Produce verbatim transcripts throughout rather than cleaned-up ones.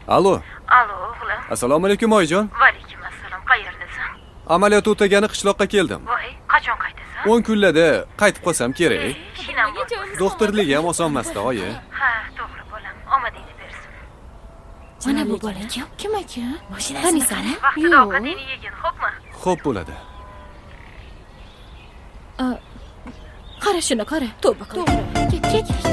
Alo. Alo, o'g'lim. Assalomu alaykum oyijon. Va alaykum assalom. Qayerdasan? Amaliyot o'tagani qishloqqa keldim. Voy, qachon qaytasan? o'n kunlarda qaytib qolsam kerak. Shinam bor. Doktorligi ham oson emas-da, oyi. Ha, to'g'ri bolam. Omadingni bersin. Mana bu bola kim? Kim aka? Tanisani? Vaqtida ovqatingni yegin, xo'pmi? Xo'p bo'ladi. Qara shuni, qara. Tavba qil. Ket, ket, ket.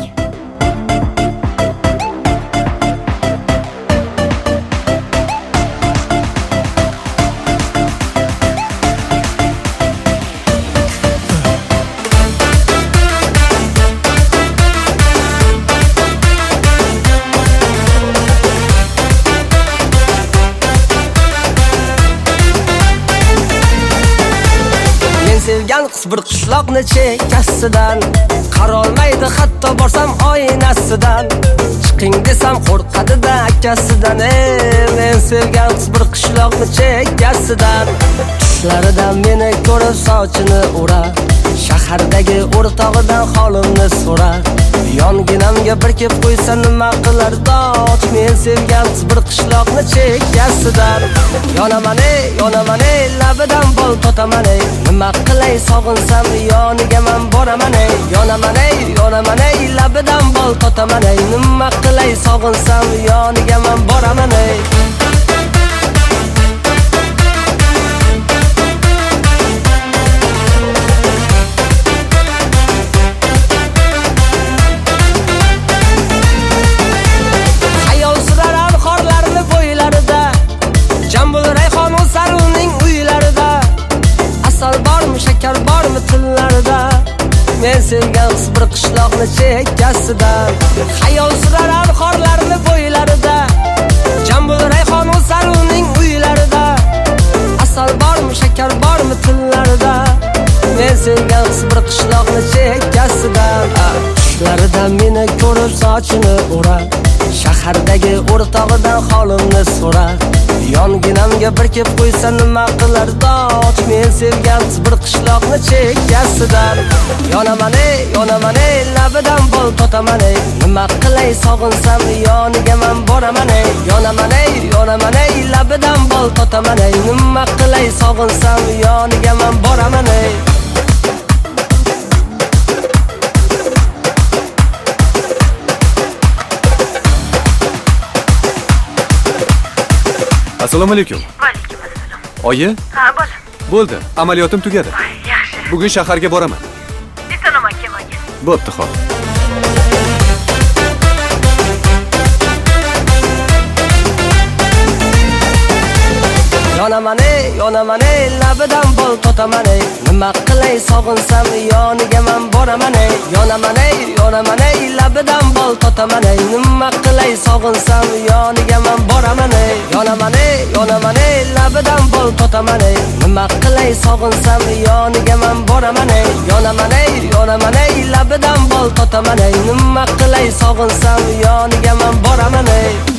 Sevgan qiz bir qishloqni chekkasidan qarolmaydi hatto borsam oynasidan chiqing desam qo'rqadi-da akasidan ey men sevgan qiz bir qishloqni chekkasidan tushlaridan meni ko'rib sochini urar shahardagi o'rtog'idan holimni so'rar yonginamga bir kep qo'ysa nima qilar doch men sevgan qiz bir qishloqni chekkasidan yonaman ey yonaman ey labidan bol totaman ey nima qilay sog'insam yoniga men boraman ey yonaman ey yonaman ey labidan bol totaman ey nima qilay sog'insam yoniga men boraman ey Jambul rayhon va sarvning uylarida asal bormi shakar bormi tillarida men sevgan qiz bir qishloqni chekkasidan xayol surar anhorlarni bo'ylarida Jambul rayhon va sarvning uylarida asal bormi shakar bormi tillarida men sevgan qiz bir qishloqni chekkasidan tushlaridan meni ko'rib sochini urar shahardagi o'rtog'idan holimni so'rar yonginamga bir kep qo'ysa nima qilar doch men sevgan qiz bir qishloqni chekkasidan yonaman ey yonaman ey labidan bol totaman ey nima qilay sog'insam yoniga men boraman ey yonaman ey yonaman ey labidan bol totaman ey nima qilay sog'insam yoniga men boraman ey Assalomu alaykum. Va alaykum assalom. Oyi? Ha, bolam. Bo'ldi, amaliyotim tugadi. Yaxshi. Bugun shaharga boraman. Detonaman kemaga. Bo'pti, xo'p. yonaman ey yonaman ey labidan bol totaman ey nima qilay sog'insam yoniga men boraman ey yonaman ey yonaman ey labidan bol totaman ey nima qilay sog'insam yoniga men boraman ey yonaman ey yonaman ey labidan bol totaman ey nima qilay sog'insam yoniga men boraman ey yonaman ey yonaman ey labidan bol totaman ey nima qilay sog'insam yoniga men boraman ey